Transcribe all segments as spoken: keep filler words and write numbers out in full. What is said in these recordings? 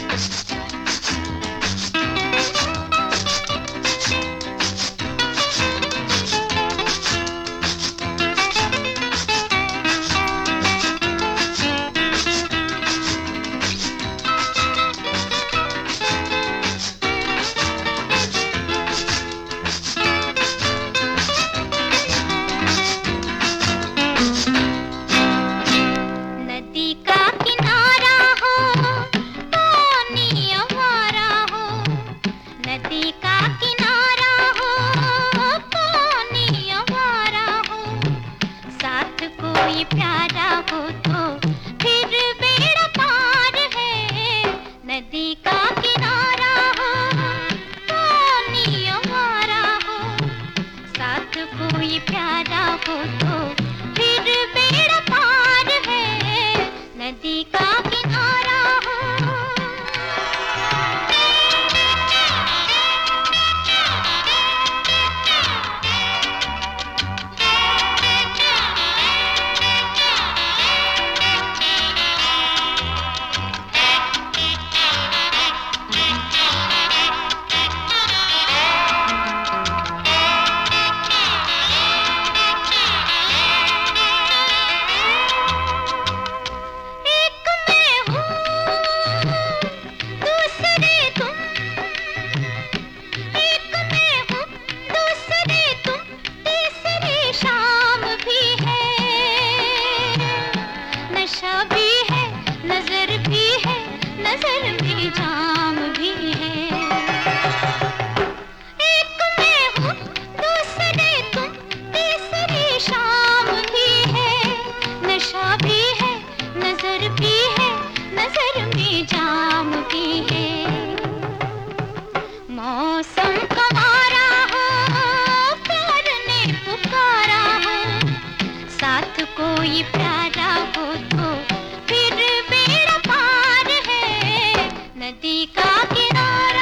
कोई प्यारा हो तो फिर बेड़ा पार है, नदी का किनारा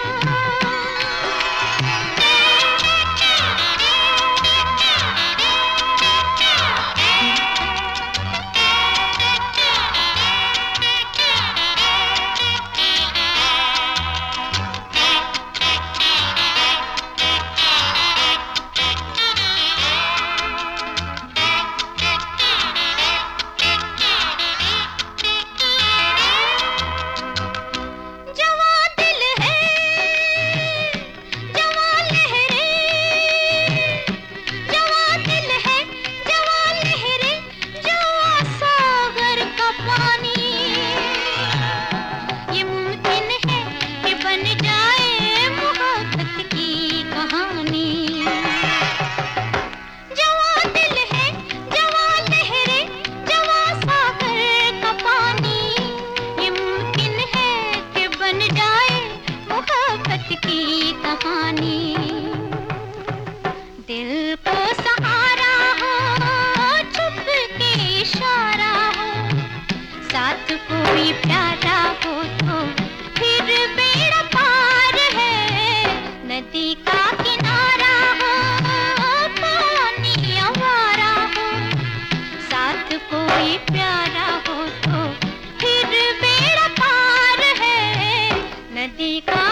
की कहानी। दिल को सहारा हो, चुप के इशारा हो, साथ कोई प्यारा हो तो फिर बेड़ा पार है, नदी का किनारा हो, पानी आवारा हो, साथ कोई प्यारा हो तो फिर बेड़ा पार है, नदी का